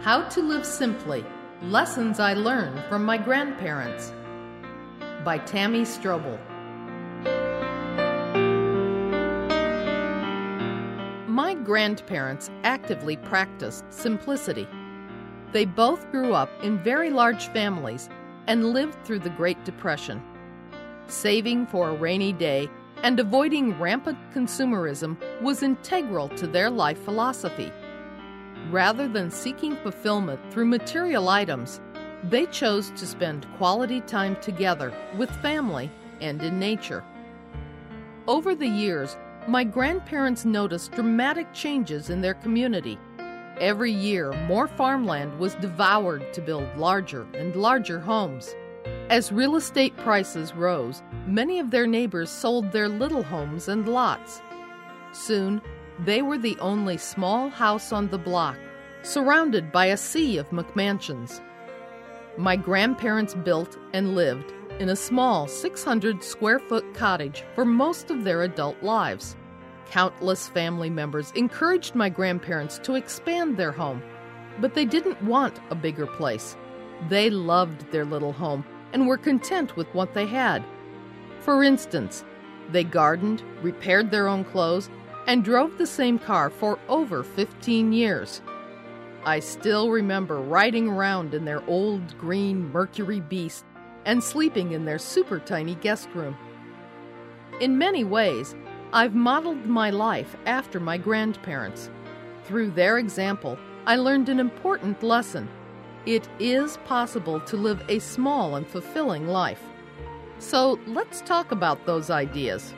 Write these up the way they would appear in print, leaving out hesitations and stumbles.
How to Live Simply, Lessons I Learned from My Grandparents by Tammy Strobel. My grandparents actively practiced simplicity. They both grew up in very large families and lived through the Great Depression. Saving for a rainy day and avoiding rampant consumerism was integral to their life philosophy. Rather than seeking fulfillment through material items, they chose to spend quality time together with family and in nature. Over the years, my grandparents noticed dramatic changes in their community. Every year, more farmland was devoured to build larger and larger homes. As real estate prices rose, many of their neighbors sold their little homes and lots. Soon, they were the only small house on the block, surrounded by a sea of McMansions. My grandparents built and lived in a small 600-square-foot cottage for most of their adult lives. Countless family members encouraged my grandparents to expand their home, but they didn't want a bigger place. They loved their little home and were content with what they had. For instance, they gardened, repaired their own clothes, and drove the same car for over 15 years. I still remember riding around in their old green Mercury Beast and sleeping in their super tiny guest room. In many ways, I've modeled my life after my grandparents. Through their example, I learned an important lesson. It is possible to live a small and fulfilling life. So let's talk about those ideas.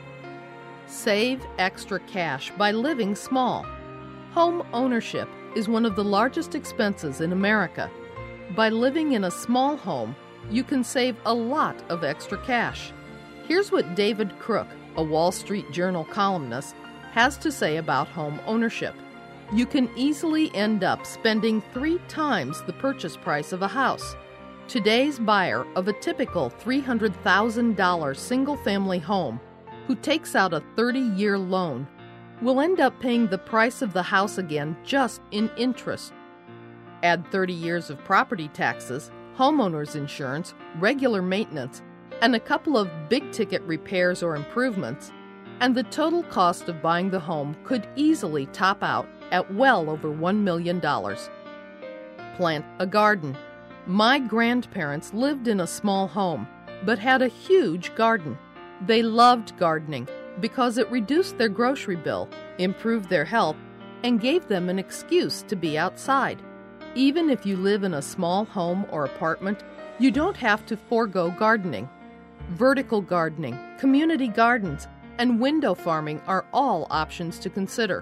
Save extra cash by living small. Home ownership is one of the largest expenses in America. By living in a small home, you can save a lot of extra cash. Here's what David Crook, a Wall Street Journal columnist, has to say about home ownership. You can easily end up spending 3 times the purchase price of a house. Today's buyer of a typical $300,000 single-family home who takes out a 30-year loan will end up paying the price of the house again just in interest. Add 30 years of property taxes, homeowner's insurance, regular maintenance, and a couple of big-ticket repairs or improvements, and the total cost of buying the home could easily top out at well over $1 million. Plant a garden. My grandparents lived in a small home, but had a huge garden. They loved gardening because it reduced their grocery bill, improved their health, and gave them an excuse to be outside. Even if you live in a small home or apartment, you don't have to forego gardening. Vertical gardening, community gardens, and window farming are all options to consider.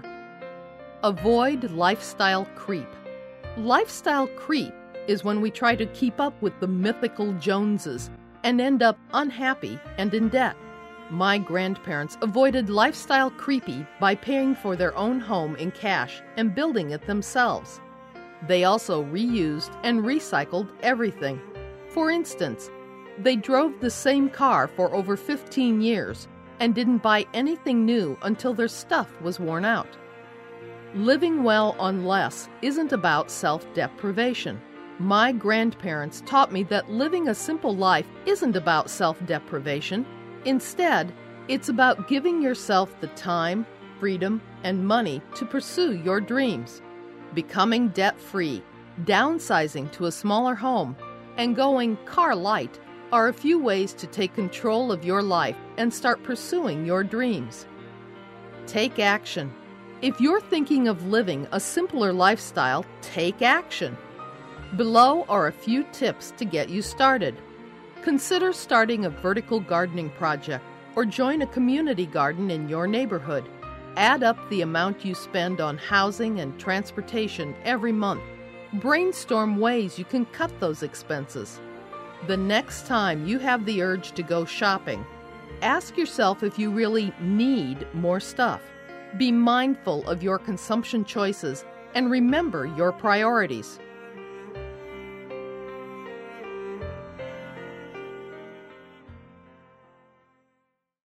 Avoid lifestyle creep. Lifestyle creep is when we try to keep up with the mythical Joneses and end up unhappy and in debt. My grandparents avoided lifestyle creepy by paying for their own home in cash and building it themselves. They also reused and recycled everything. For instance, they drove the same car for over 15 years and didn't buy anything new until their stuff was worn out. Living well on less isn't about self-deprivation. My grandparents taught me that living a simple life isn't about self-deprivation. Instead, it's about giving yourself the time, freedom, and money to pursue your dreams. Becoming debt-free, downsizing to a smaller home, and going car light are a few ways to take control of your life and start pursuing your dreams. Take action. If you're thinking of living a simpler lifestyle, take action. Below are a few tips to get you started. Consider starting a vertical gardening project or join a community garden in your neighborhood. Add up the amount you spend on housing and transportation every month. Brainstorm ways you can cut those expenses. The next time you have the urge to go shopping, ask yourself if you really need more stuff. Be mindful of your consumption choices and remember your priorities.